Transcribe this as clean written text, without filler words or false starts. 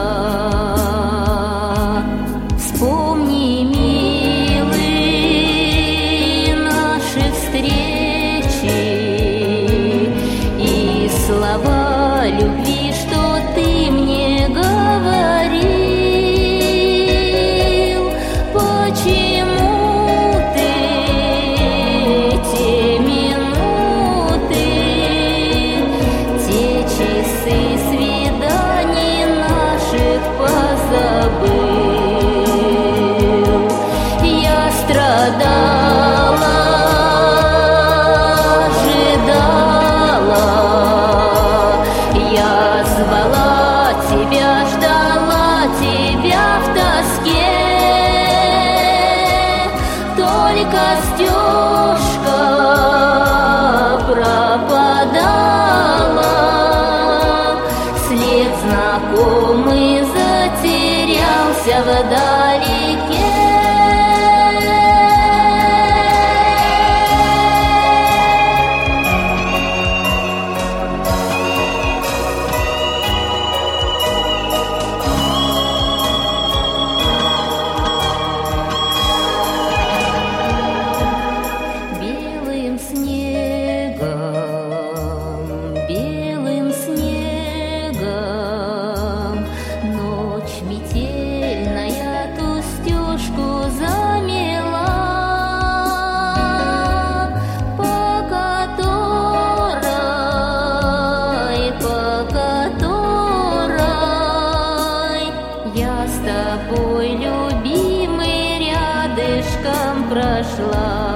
Вспомни, милый, наши встречи и слова любви, что ты мне говорил. Почему ты те минуты, те часы свиданий наших позабыл? Я страдала, ожидала, я звала тебя, ждала тебя в тоске. Только стежка пропадала, след знакомый затерялся вдалеке. Белым снегом ночь метельная ту стежку замела, по которой я с тобой, любимый, рядышком прошла.